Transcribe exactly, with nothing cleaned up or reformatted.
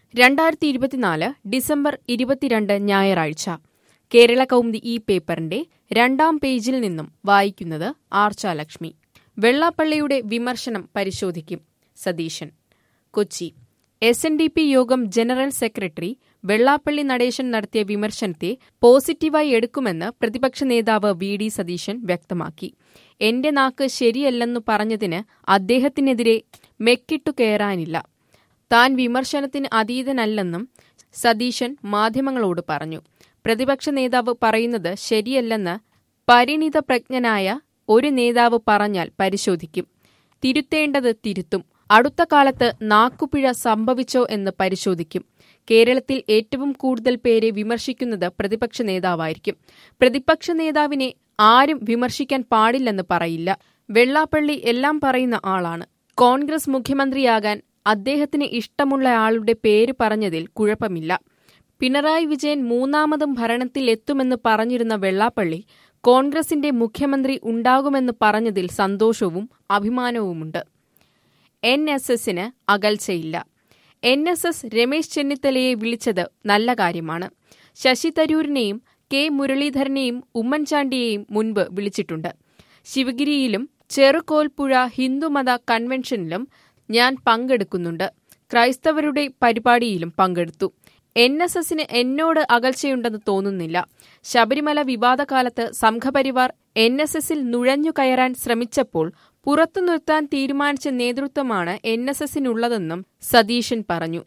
രണ്ടായിരത്തി ഇരുപത്തിനാല് ഡിസംബർ ഇരുപത്തിരണ്ട് ഞായറാഴ്ച കേരള കൗമുദി ഈ പേപ്പറിന്റെ രണ്ടാം പേജിൽ നിന്നും വായിക്കുന്നത് ആർച്ചാലക്ഷ്മി. വെള്ളാപ്പള്ളിയുടെ വിമർശനം പരിശോധിക്കും Satheesan. Kochi. S N D P Yogam general secretary Vellappally Natesan നടത്തിയ വിമർശനത്തെ പോസിറ്റീവായി എടുക്കുമെന്ന് പ്രതിപക്ഷ നേതാവ് വി ഡി സതീശൻ വ്യക്തമാക്കി. എന്റെ നാക്ക് ശരിയല്ലെന്നു പറഞ്ഞതിന് അദ്ദേഹത്തിനെതിരെ മെക്കിട്ടു കയറാനില്ല. താൻ വിമർശനത്തിന് അതീതനല്ലെന്നും സതീശൻ മാധ്യമങ്ങളോട് പറഞ്ഞു. പ്രതിപക്ഷ നേതാവ് പറയുന്നത് ശരിയല്ലെന്ന് പരിണിതപ്രജ്ഞനായ ഒരു നേതാവ് പറഞ്ഞാൽ പരിശോധിക്കും. തിരുത്തേണ്ടത് തിരുത്തും. അടുത്ത കാലത്ത് നാക്കുപിഴ സംഭവിച്ചോ എന്ന് പരിശോധിക്കും. കേരളത്തിൽ ഏറ്റവും കൂടുതൽ പേരെ വിമർശിക്കുന്നത് പ്രതിപക്ഷ നേതാവായിരിക്കും. പ്രതിപക്ഷ നേതാവിനെ ആരും വിമർശിക്കാൻ പാടില്ലെന്ന് പറയില്ല. വെള്ളാപ്പള്ളി എല്ലാം പറയുന്ന ആളാണ്. കോൺഗ്രസ് മുഖ്യമന്ത്രിയാകാൻ അദ്ദേഹത്തിന് ഇഷ്ടമുള്ള ആളുടെ പേര് പറഞ്ഞതിൽ കുഴപ്പമില്ല. പിണറായി വിജയൻ മൂന്നാമതും ഭരണത്തിൽ എത്തുമെന്ന് പറഞ്ഞിരുന്ന വെള്ളാപ്പള്ളി കോൺഗ്രസിന്റെ മുഖ്യമന്ത്രി ഉണ്ടാകുമെന്ന് പറഞ്ഞതിൽ സന്തോഷവും അഭിമാനവുമുണ്ട്. എൻ എസ് എസിന് അകൽച്ചയില്ല. എൻ എസ് എസ് രമേശ് ചെന്നിത്തലയെ വിളിച്ചത് നല്ല കാര്യമാണ്. ശശി തരൂരിനെയും കെ മുരളീധരനെയും ഉമ്മൻചാണ്ടിയെയും മുൻപ് വിളിച്ചിട്ടുണ്ട്. ശിവഗിരിയിലും ചെറുകോൽപ്പുഴ ഹിന്ദുമത കൺവെൻഷനിലും ഞാൻ പങ്കെടുക്കുന്നുണ്ട്. ക്രൈസ്തവരുടെ പരിപാടിയിലും പങ്കെടുത്തു. എൻ എസ് എസിന് എന്നോട് അകൽച്ചയുണ്ടെന്ന് തോന്നുന്നില്ല. ശബരിമല വിവാദകാലത്ത് സംഘപരിവാർ എൻ എസ് എസിൽ നുഴഞ്ഞു കയറാൻ ശ്രമിച്ചപ്പോൾ പുറത്തു നിർത്താൻ തീരുമാനിച്ച നേതൃത്വമാണ് എൻ എസ് എസിനുള്ളതെന്നും സതീശൻ പറഞ്ഞു.